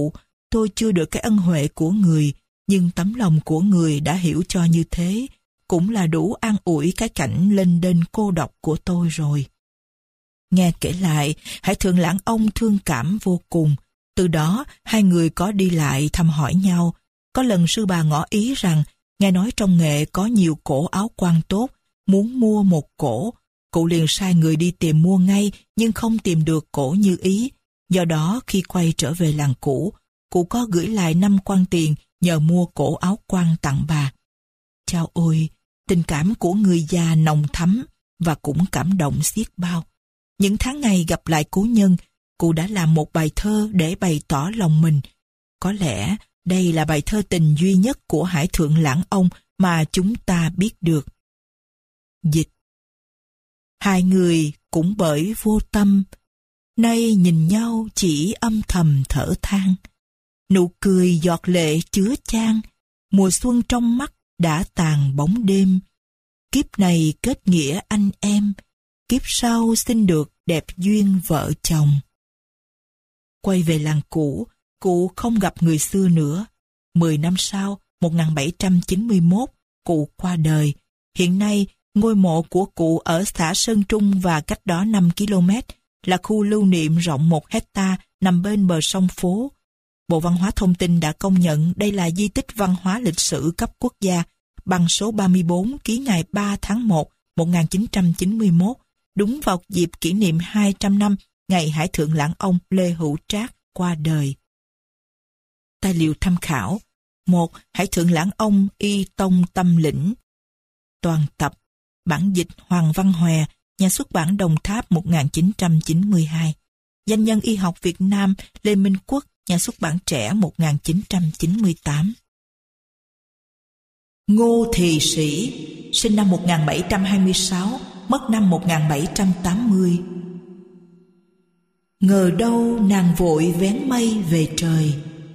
Tôi chưa được cái ân huệ của người, nhưng tấm lòng của người đã hiểu cho như thế, cũng là đủ an ủi cái cảnh lênh đênh cô độc của tôi rồi. Nghe kể lại, Hải Thượng Lãng Ông thương cảm vô cùng. Từ đó, hai người có đi lại thăm hỏi nhau. Có lần sư bà ngỏ ý rằng, nghe nói trong nghệ có nhiều cổ áo quan tốt, muốn mua một cổ. Cụ liền sai người đi tìm mua ngay, nhưng không tìm được cổ như ý. Do đó, khi quay trở về làng cũ, cụ có gửi lại 5 quan tiền nhờ mua cổ áo quan tặng bà. Chao ôi, tình cảm của người già nồng thắm và cũng cảm động xiết bao. Những tháng ngày gặp lại cố nhân, cụ đã làm một bài thơ để bày tỏ lòng mình. Có lẽ đây là bài thơ tình duy nhất của Hải Thượng Lãng Ông mà chúng ta biết được. Dịch. Hai người cũng bởi vô tâm, nay nhìn nhau chỉ âm thầm thở than. Nụ cười giọt lệ chứa chan, mùa xuân trong mắt đã tàn bóng đêm. Kiếp này kết nghĩa anh em, kiếp sau xin được đẹp duyên vợ chồng. Quay về làng cũ, cụ không gặp người xưa nữa. 10 năm sau, 1791, cụ qua đời. Hiện nay, ngôi mộ của cụ ở xã Sơn Trung và cách đó 5 km là khu lưu niệm rộng 1 hecta nằm bên bờ sông Phố. Bộ Văn hóa Thông tin đã công nhận đây là di tích văn hóa lịch sử cấp quốc gia bằng số 34 ký ngày 3 tháng 1, 1991, đúng vào dịp kỷ niệm 200 năm ngày Hải Thượng Lãng Ông Lê Hữu Trác qua đời. Tài liệu tham khảo: 1. Hải Thượng Lãng Ông Y Tông Tâm Lĩnh. Toàn tập. Bản dịch Hoàng Văn Hòe, nhà xuất bản Đồng Tháp 1992. Danh nhân y học Việt Nam Lê Minh Quốc, nhà xuất bản Trẻ 1998. Ngô Thì Sĩ, sinh năm 1726, mất năm 1780. Ngờ đâu nàng vội vén mây về trời.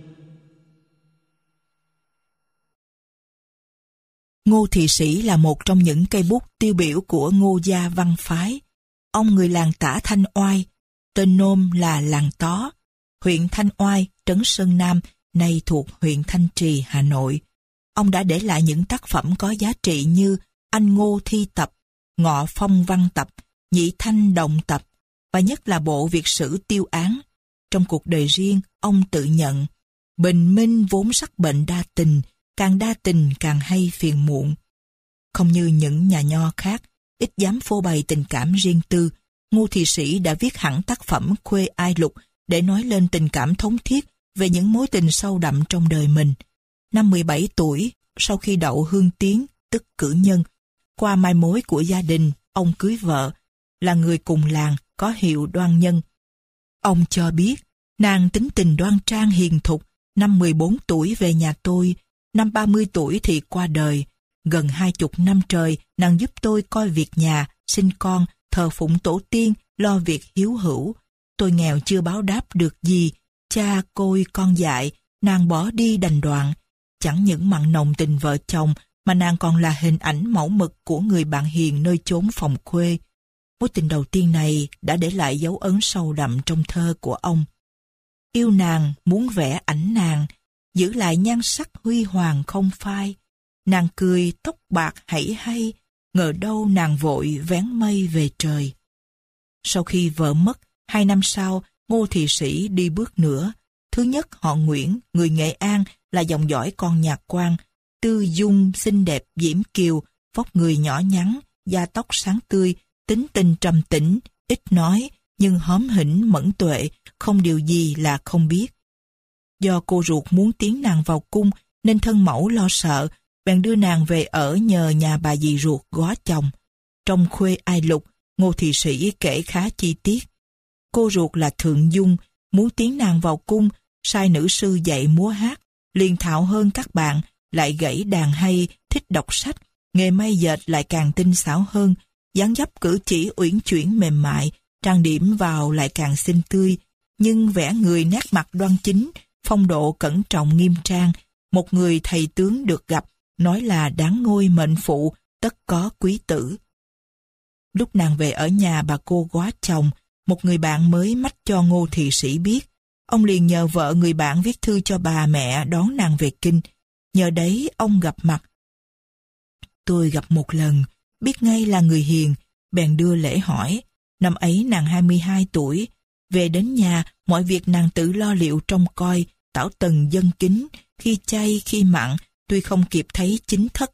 Ngô Thì Sĩ là một trong những cây bút tiêu biểu của Ngô gia văn phái. Ông người làng Tả Thanh Oai, tên nôm là làng Tó, huyện Thanh Oai, trấn Sơn Nam, nay thuộc huyện Thanh Trì, Hà Nội. Ông đã để lại những tác phẩm có giá trị như Anh Ngô Thi Tập, Ngọ Phong Văn Tập, Nhị Thanh Đồng Tập và nhất là bộ Việt Sử Tiêu Án. Trong cuộc đời riêng, ông tự nhận bình minh vốn sắc bệnh đa tình, càng đa tình càng hay phiền muộn. Không như những nhà nho khác, ít dám phô bày tình cảm riêng tư, Ngô Thì Sĩ đã viết hẳn tác phẩm Khuê Ai Lục để nói lên tình cảm thống thiết về những mối tình sâu đậm trong đời mình. Năm 17 tuổi, sau khi đậu hương tiến, tức cử nhân, qua mai mối của gia đình, ông cưới vợ, là người cùng làng, có hiệu Đoan Nhân. Ông cho biết, nàng tính tình đoan trang hiền thục, năm 14 tuổi về nhà tôi, năm 30 tuổi thì qua đời. Gần 20 năm trời, nàng giúp tôi coi việc nhà, sinh con, thờ phụng tổ tiên, lo việc hiếu hữu. Tôi nghèo chưa báo đáp được gì, cha côi con dại, nàng bỏ đi đành đoạn. Chẳng những mặn nồng tình vợ chồng, mà nàng còn là hình ảnh mẫu mực của người bạn hiền nơi chốn phòng khuê. Mối tình đầu tiên này đã để lại dấu ấn sâu đậm trong thơ của ông. Yêu nàng, muốn vẽ ảnh nàng, giữ lại nhan sắc huy hoàng không phai. Nàng cười tóc bạc hãy hay, ngờ đâu nàng vội vén mây về trời. Sau khi vợ mất, 2 năm sau, Ngô Thì Sĩ đi bước nữa. Thứ nhất, họ Nguyễn, người Nghệ An, là dòng dõi con nhà Quan, tư dung, xinh đẹp, diễm kiều, vóc người nhỏ nhắn, da tóc sáng tươi, tính tình trầm tĩnh, ít nói, nhưng hóm hỉnh mẫn tuệ, không điều gì là không biết. Do cô ruột muốn tiến nàng vào cung, nên thân mẫu lo sợ, bèn đưa nàng về ở nhờ nhà bà dì ruột góa chồng. Trong Khuê Ai Lục, Ngô Thì Sĩ kể khá chi tiết. Cô ruột là Thượng Dung, muốn tiến nàng vào cung, sai nữ sư dạy múa hát, liền thạo hơn các bạn, lại gảy đàn hay, thích đọc sách, nghề may dệt lại càng tinh xảo hơn, dáng dấp cử chỉ uyển chuyển mềm mại, trang điểm vào lại càng xinh tươi, nhưng vẻ người nét mặt đoan chính, phong độ cẩn trọng nghiêm trang, một người thầy tướng được gặp, nói là đáng ngôi mệnh phụ, tất có quý tử. Lúc nàng về ở nhà bà cô góa chồng, một người bạn mới mách cho Ngô Thì Sĩ biết, Ông liền nhờ vợ người bạn viết thư cho bà mẹ đón nàng về kinh. Nhờ đấy ông gặp mặt. Tôi gặp một lần, biết ngay là người hiền, bèn đưa lễ hỏi. Năm ấy nàng 22 tuổi. Về đến nhà, mọi việc nàng tự lo liệu trông coi, tảo tần dân kính, khi chay khi mặn, tuy không kịp thấy chính thất.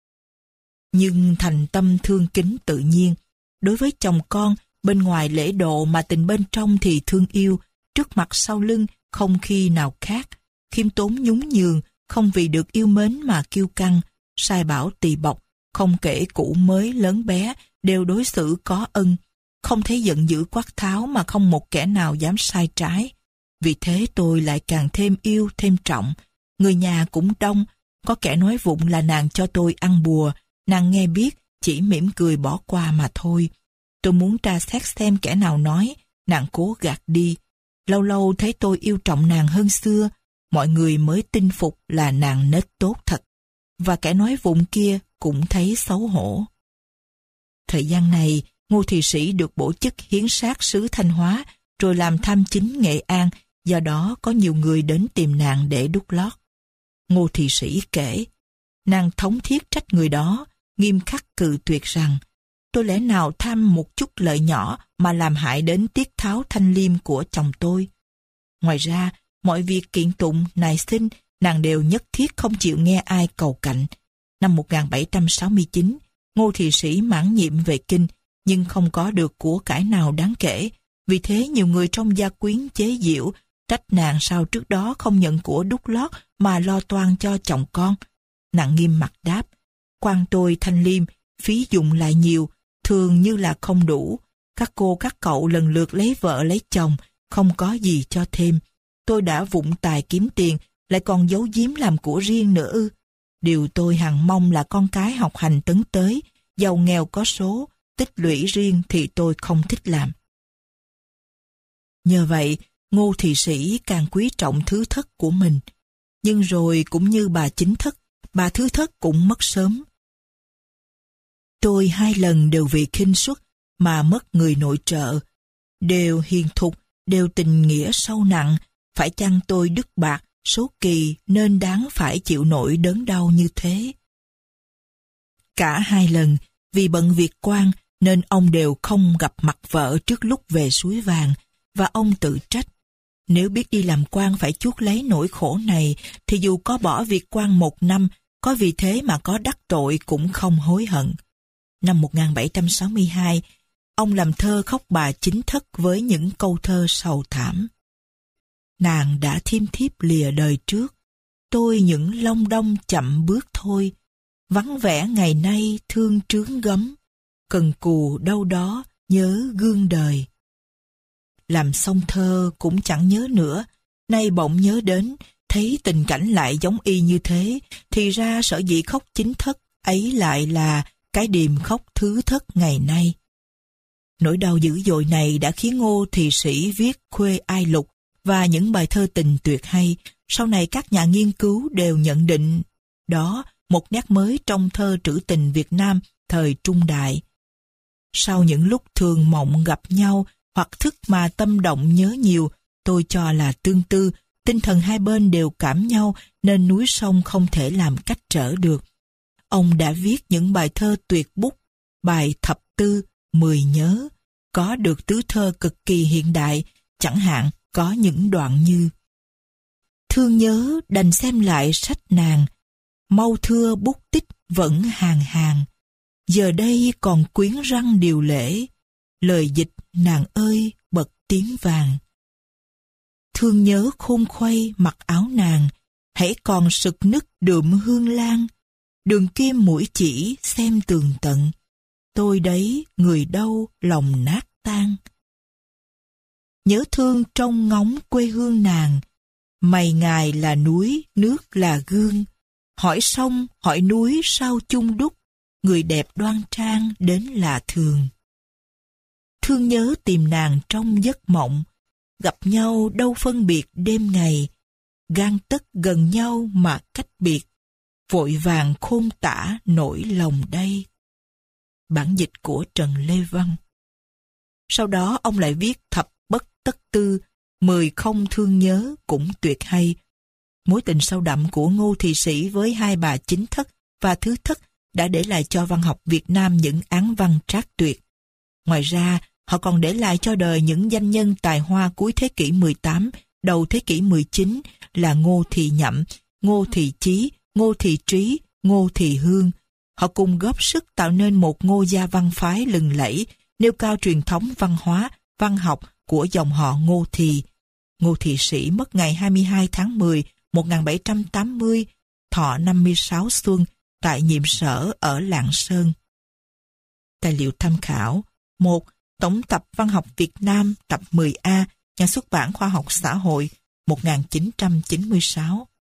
Nhưng thành tâm thương kính tự nhiên. Đối với chồng con, bên ngoài lễ độ mà tình bên trong thì thương yêu, trước mặt sau lưng không khi nào khác, khiêm tốn nhún nhường, không vì được yêu mến mà kiêu căng, sai bảo tỳ bọc, không kể cũ mới lớn bé, đều đối xử có ân, không thấy giận dữ quát tháo mà không một kẻ nào dám sai trái. Vì thế tôi lại càng thêm yêu thêm trọng. Người nhà cũng đông, có kẻ nói vụng là nàng cho tôi ăn bùa, nàng nghe biết chỉ mỉm cười bỏ qua mà thôi. Tôi muốn tra xét xem kẻ nào nói, nàng cố gạt đi. Lâu lâu thấy tôi yêu trọng nàng hơn xưa, mọi người mới tin phục là nàng nết tốt thật. Và kẻ nói vụng kia cũng thấy xấu hổ. Thời gian này, Ngô Thị Sĩ được bổ chức hiến sát sứ Thanh Hóa, rồi làm tham chính Nghệ An, do đó có nhiều người đến tìm nàng để đút lót. Ngô Thị Sĩ kể, nàng thống thiết trách người đó, nghiêm khắc cự tuyệt rằng, tôi lẽ nào tham một chút lợi nhỏ mà làm hại đến tiết tháo thanh liêm của chồng tôi. Ngoài ra, mọi việc kiện tụng, nài xin, nàng đều nhất thiết không chịu nghe ai cầu cạnh. Năm 1769, Ngô Thị Sĩ mãn nhiệm về kinh, nhưng không có được của cải nào đáng kể. Vì thế nhiều người trong gia quyến chế giễu, trách nàng sao trước đó không nhận của đút lót mà lo toan cho chồng con. Nàng nghiêm mặt đáp, quan tôi thanh liêm, phí dụng lại nhiều, thường như là không đủ. Các cô các cậu lần lượt lấy vợ lấy chồng, không có gì cho thêm. Tôi đã vụng tài kiếm tiền, lại còn giấu giếm làm của riêng nữa ư. Điều tôi hằng mong là con cái học hành tấn tới, giàu nghèo có số, tích lũy riêng thì tôi không thích làm. Nhờ vậy, Ngô Thị Sĩ càng quý trọng thứ thất của mình. Nhưng rồi cũng như bà chính thất, bà thứ thất cũng mất sớm. Tôi 2 lần đều vì khinh suất mà mất người nội trợ, đều hiền thục, đều tình nghĩa sâu nặng, phải chăng tôi đứt bạc, số kỳ nên đáng phải chịu nỗi đớn đau như thế. Cả 2 lần, vì bận việc quan nên ông đều không gặp mặt vợ trước lúc về Suối Vàng, và ông tự trách. Nếu biết đi làm quan phải chuốc lấy nỗi khổ này, thì dù có bỏ việc quan 1 năm, có vì thế mà có đắc tội cũng không hối hận. Năm 1762, ông làm thơ khóc bà chính thất với những câu thơ sầu thảm. Nàng đã thiêm thiếp lìa đời trước, tôi những long đong chậm bước thôi. Vắng vẻ ngày nay thương trướng gấm, cần cù đâu đó nhớ gương đời. Làm xong thơ cũng chẳng nhớ nữa, nay bỗng nhớ đến, thấy tình cảnh lại giống y như thế, thì ra sở dĩ khóc chính thất ấy lại là cái điềm khóc thứ thất ngày nay. Nỗi đau dữ dội này đã khiến Ngô Thị Sĩ viết Khuê Ai Lục và những bài thơ tình tuyệt hay. Sau này các nhà nghiên cứu đều nhận định đó một nét mới trong thơ trữ tình Việt Nam thời Trung Đại. Sau những lúc thường mộng gặp nhau hoặc thức mà tâm động nhớ nhiều, tôi cho là tương tư, tinh thần hai bên đều cảm nhau nên núi sông không thể làm cách trở được. Ông đã viết những bài thơ tuyệt bút, bài thập tư, 10 nhớ, có được tứ thơ cực kỳ hiện đại, chẳng hạn có những đoạn như: thương nhớ đành xem lại sách nàng, mau thưa bút tích vẫn hàng hàng, giờ đây còn quyến răng điều lễ, lời dịch nàng ơi bật tiếng vàng. Thương nhớ khôn khuây mặc áo nàng, hãy còn sực nức đượm hương lan, đường kim mũi chỉ xem tường tận, tôi đấy người đâu lòng nát tan. Nhớ thương trông ngóng quê hương nàng, mày ngài là núi, nước là gương, hỏi sông, hỏi núi sao chung đúc, người đẹp đoan trang đến là thường. Thương nhớ tìm nàng trong giấc mộng, gặp nhau đâu phân biệt đêm ngày, gan tất gần nhau mà cách biệt, vội vàng khôn tả nỗi lòng đây. Bản dịch của Trần Lê Văn. Sau đó ông lại viết thập bất tất tư, 10 không thương nhớ cũng tuyệt hay. Mối tình sâu đậm của Ngô Thị Sĩ với hai bà Chính Thất và Thứ Thất đã để lại cho văn học Việt Nam những áng văn trác tuyệt. Ngoài ra, họ còn để lại cho đời những danh nhân tài hoa cuối thế kỷ 18, đầu thế kỷ 19 là Ngô Thị Nhậm, Ngô Thị Chí, Ngô Thị Trí, Ngô Thị Hương. Họ cùng góp sức tạo nên một Ngô gia văn phái lừng lẫy, nêu cao truyền thống văn hóa, văn học của dòng họ Ngô Thị. Ngô Thị Sĩ mất ngày 22 tháng 10, 1780, thọ 56 xuân, tại nhiệm sở ở Lạng Sơn. Tài liệu tham khảo: 1. Tổng tập Văn học Việt Nam tập 10A, nhà xuất bản Khoa học Xã hội, 1996.